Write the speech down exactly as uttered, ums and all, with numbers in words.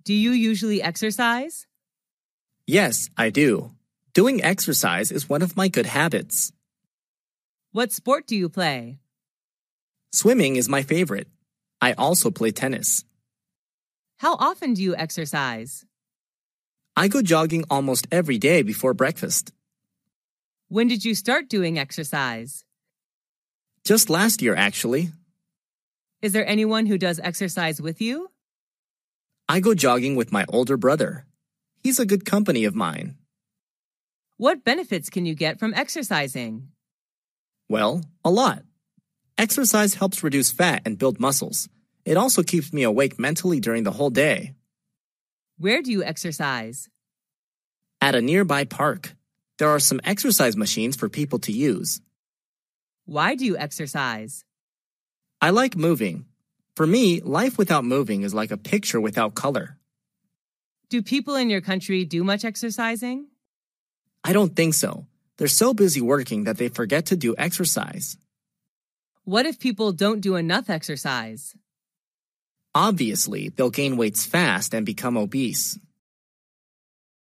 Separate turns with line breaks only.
Do you usually exercise?
Yes, I do. Doing exercise is one of my good habits.
What sport do you play?
Swimming is my favorite. I also play tennis.
How often do you exercise?
I go jogging almost every day before breakfast.
When did you start doing exercise?
Just last year, actually.
Is there anyone who does exercise with you?
I go jogging with my older brother. He's a good company of mine.
What benefits can you get from exercising?
Well, a lot. Exercise helps reduce fat and build muscles. It also keeps me awake mentally during the whole day.
Where do you exercise?
At a nearby park, there are some exercise machines for people to use.
Why do you exercise?
I like moving. For me, life without moving is like a picture without color.
Do people in your country do much exercising?
I don't think so. They're so busy working that they forget to do exercise.
What if people don't do enough exercise?
Obviously, they'll gain weights fast and become obese.